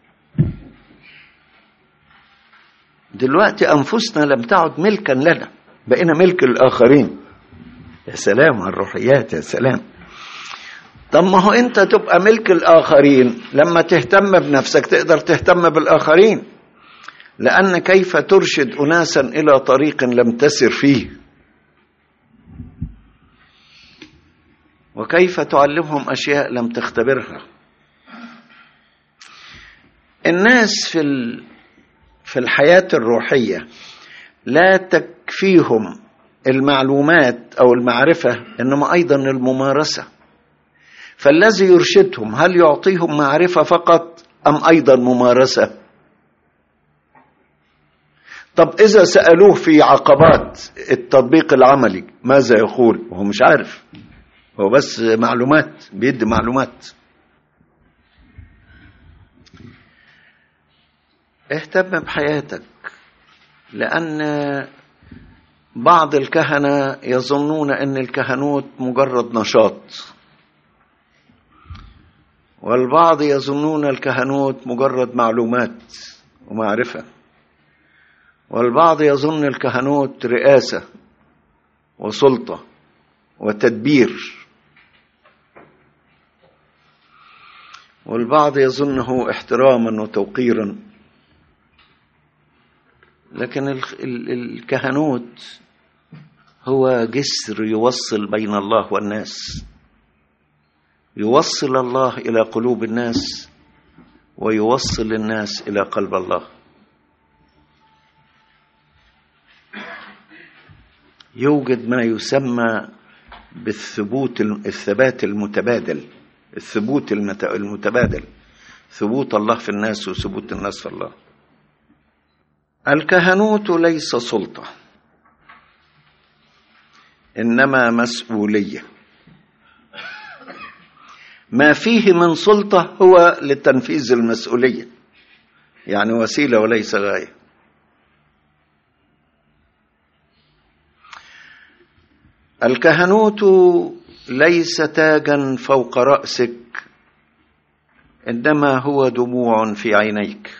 دلوقتي أنفسنا لم تعد ملكا لنا، بقينا ملك الآخرين. يا سلام على الروحيات، يا سلام. طب ما هو أنت تبقى ملك الآخرين لما تهتم بنفسك تقدر تهتم بالآخرين، لأن كيف ترشد أناسا إلى طريق لم تسر فيه، وكيف تعلمهم أشياء لم تختبرها. الناس في في الحياة الروحية لا تكفيهم المعلومات أو المعرفة، إنما أيضا الممارسة. فالذي يرشدهم هل يعطيهم معرفة فقط أم أيضا ممارسة؟ طب إذا سألوه في عقبات التطبيق العملي ماذا يقول؟ وهو مش عارف، هو بس معلومات، بيدي معلومات. اهتم بحياتك، لأن بعض الكهنة يظنون أن الكهنوت مجرد نشاط، والبعض يظنون الكهنوت مجرد معلومات ومعرفة، والبعض يظن الكهنوت رئاسة وسلطة وتدبير، والبعض يظنه احتراما وتوقيرا. لكن الكهنوت هو جسر يوصل بين الله والناس، يوصل الله إلى قلوب الناس ويوصل الناس إلى قلب الله. يوجد ما يسمى بالثبوت، الثبات المتبادل، الثبوت المتبادل، ثبوت الله في الناس وثبوت الناس في الله. الكهنوت ليس سلطة، إنما مسؤولية. ما فيه من سلطة هو لتنفيذ المسؤولية، يعني وسيلة وليس غاية. الكهنوت ليس تاجا فوق رأسك، إنما هو دموع في عينيك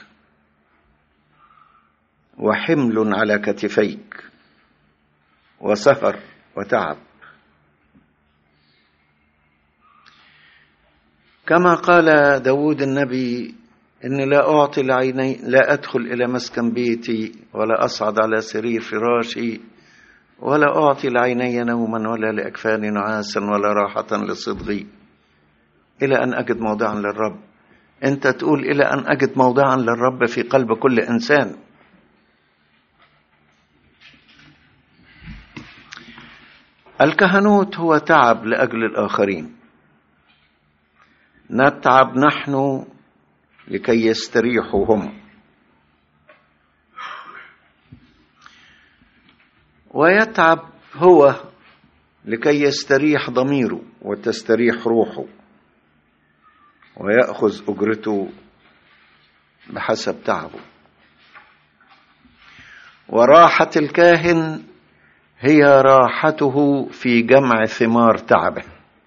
وحمل على كتفيك وسهر وتعب. كما قال داود النبي: إني لا أعطي العيني، لا أدخل إلى مسكن بيتي ولا أصعد على سرير فراشي، ولا أعطي العيني نوما ولا لأكفاني نعاسا ولا راحة لصدغي إلى أن أجد موضعا للرب. أنت تقول إلى أن أجد موضعا للرب في قلب كل إنسان. الكهنوت هو تعب لأجل الآخرين، نتعب نحن لكي يستريحوا هم، ويتعب هو لكي يستريح ضميره وتستريح روحه، ويأخذ أجرته بحسب تعبه. وراحة الكاهن هي راحته في جمع ثمار تعبه.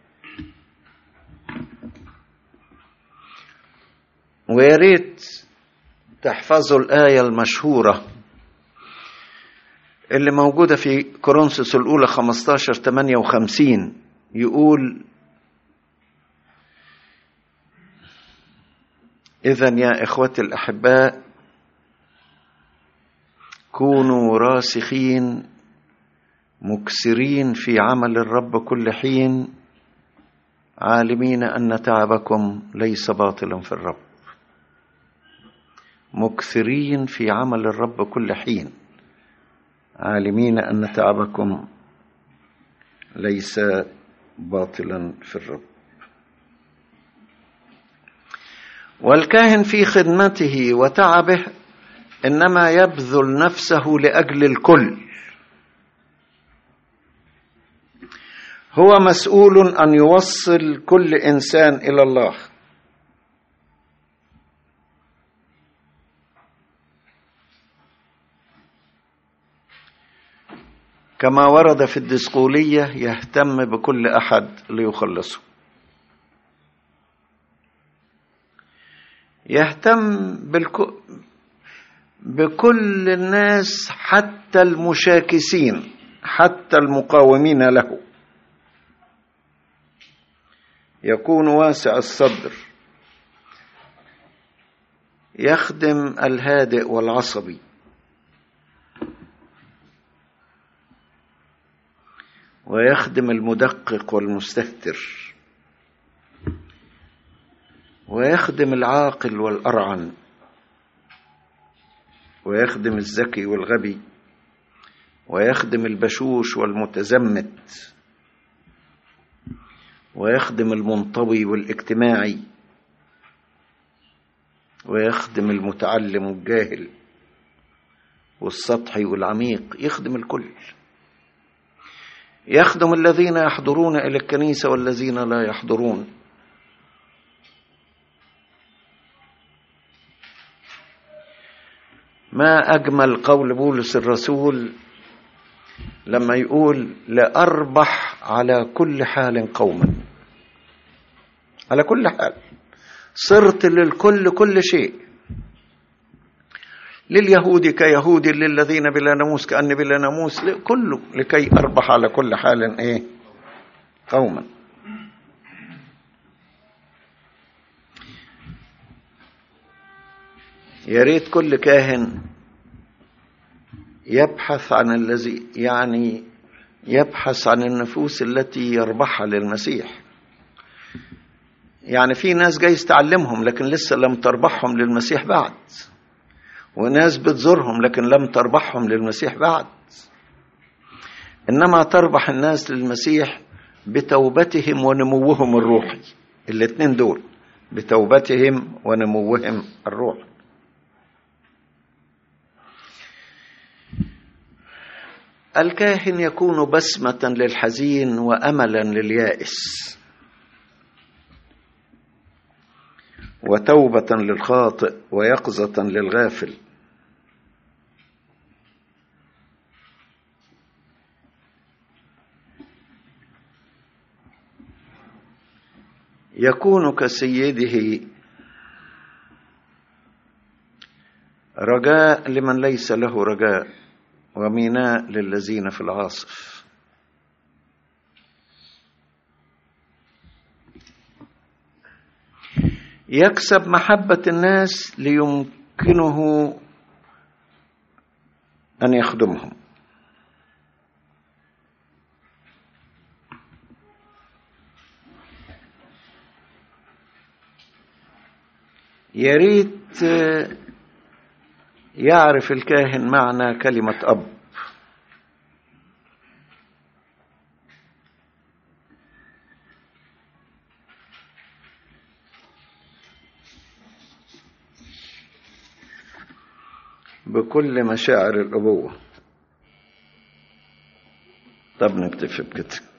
ويا ريت تحفظوا الآية المشهورة اللي موجودة في كورنثوس الأولى خمسة عشر ثمانية وخمسين، يقول: إذن يا إخوتي الأحباء كونوا راسخين مكسرين في عمل الرب كل حين، عالمين أن تعبكم ليس باطلا في الرب. مكثرين في عمل الرب كل حين، عالمين أن تعبكم ليس باطلا في الرب. والكاهن في خدمته وتعبه إنما يبذل نفسه لأجل الكل، هو مسؤول أن يوصل كل إنسان إلى الله. كما ورد في الدسقولية يهتم بكل أحد ليخلصه، يهتم بالك... بكل الناس حتى المشاكسين، حتى المقاومين له. يكون واسع الصدر، يخدم الهادئ والعصبي، ويخدم المدقق والمستهتر، ويخدم العاقل والأرعن، ويخدم الذكي والغبي، ويخدم البشوش والمتزمت، ويخدم المنطوي والاجتماعي، ويخدم المتعلم والجاهل والسطحي والعميق، يخدم الكل. يخدم الذين يحضرون إلى الكنيسة والذين لا يحضرون. ما أجمل قول بولس الرسول لما يقول لأربح على كل حال قوما، على كل حال، صرت للكل كل شيء، لليهود كيهود، للذين بلا ناموس كأن بلا ناموس، كله لكي أربح على كل حال إيه قوما. يا ريت كل كاهن يبحث عن الذي يعني يبحث عن النفوس التي يربحها للمسيح. يعني في ناس جايز تعلمهم لكن لسه لم تربحهم للمسيح بعد، وناس بتزورهم لكن لم تربحهم للمسيح بعد. إنما تربح الناس للمسيح بتوبتهم ونموهم الروحي، الاثنين دول، بتوبتهم ونموهم الروحي. الكاهن يكون بسمة للحزين وأملا لليائس، وتوبة للخاطئ ويقظة للغافل. يكون كسيده رجاء لمن ليس له رجاء، وميناء للذين في العاصف. يكسب محبة الناس ليمكنه أن يخدمهم. يا ريت يعرف الكاهن معنى كلمة أب. بكل مشاعر الأبوة. طب نكتفي بكده.